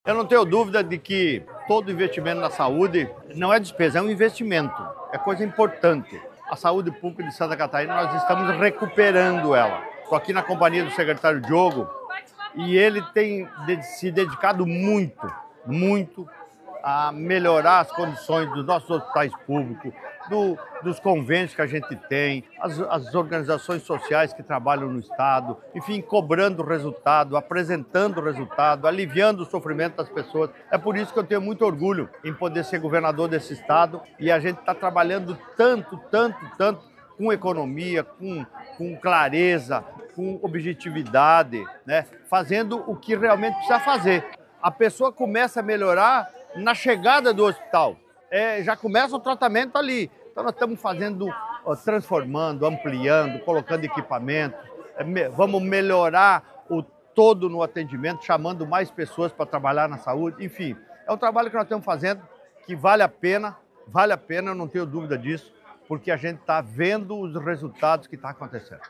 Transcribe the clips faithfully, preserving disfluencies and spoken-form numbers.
Eu não tenho dúvida de que todo investimento na saúde não é despesa, é um investimento, é coisa importante. A saúde pública de Santa Catarina, nós estamos recuperando ela. Estou aqui na companhia do secretário Diogo e ele tem se dedicado muito, muito a melhorar as condições dos nossos hospitais públicos, do, dos convênios que a gente tem, as, as organizações sociais que trabalham no Estado, enfim, cobrando resultado, apresentando resultado, aliviando o sofrimento das pessoas. É por isso que eu tenho muito orgulho em poder ser governador desse Estado e a gente está trabalhando tanto, tanto, tanto com economia, com, com clareza, com objetividade, né? Fazendo o que realmente precisa fazer. A pessoa começa a melhorar na chegada do hospital, é, já começa o tratamento ali. Então nós estamos fazendo, ó, transformando, ampliando, colocando equipamento, é, me, vamos melhorar o todo no atendimento, chamando mais pessoas para trabalhar na saúde, enfim. É um trabalho que nós estamos fazendo que vale a pena, vale a pena, eu não tenho dúvida disso, porque a gente está vendo os resultados que está acontecendo.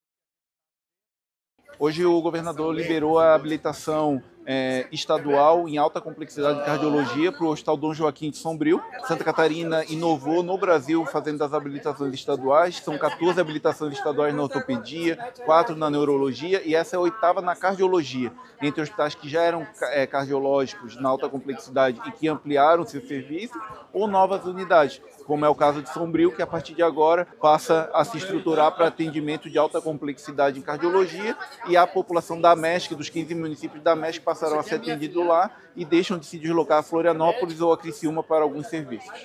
Hoje o governador liberou a habilitação é, estadual em alta complexidade de cardiologia para o Hospital Dom Joaquim de Sombrio. Santa Catarina inovou no Brasil fazendo as habilitações estaduais. São quatorze habilitações estaduais na ortopedia, quatro na neurologia e essa é a oitava na cardiologia. Entre hospitais que já eram é, cardiológicos na alta complexidade e que ampliaram seu serviço ou novas unidades, como é o caso de Sombrio, que a partir de agora passa a se estruturar para atendimento de alta complexidade em cardiologia e a população da M E S C, dos quinze municípios da M E S C, passarão a ser atendidos lá e deixam de se deslocar a Florianópolis ou a Criciúma para alguns serviços.